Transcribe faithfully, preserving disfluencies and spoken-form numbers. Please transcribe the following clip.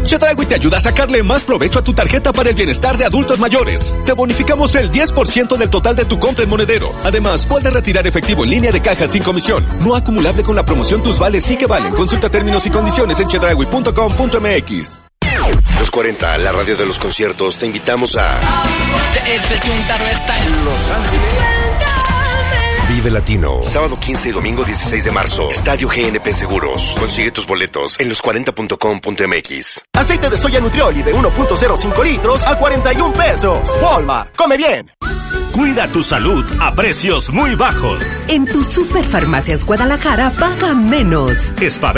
Chedraui te ayuda a sacarle más provecho a tu tarjeta para el bienestar de adultos mayores. Te bonificamos el diez por ciento del total de tu compra en Monedero. Además, puedes retirar efectivo en línea de caja sin comisión. No acumulable con la promoción Tus Vales sí que valen. Consulta términos y condiciones en chedraui punto com punto m x. Los cuarenta, la radio de los conciertos, te invitamos a Los Ángeles. Vive Latino, sábado quince y domingo dieciséis de marzo, Estadio G N P Seguros. Consigue tus boletos en los cuarenta punto com punto m x. Aceite de soya Nutrioli de uno punto cero cinco litros a cuarenta y un pesos. Walmart, come bien. Cuida tu salud a precios muy bajos. En tu Superfarmacias Guadalajara paga menos. Espave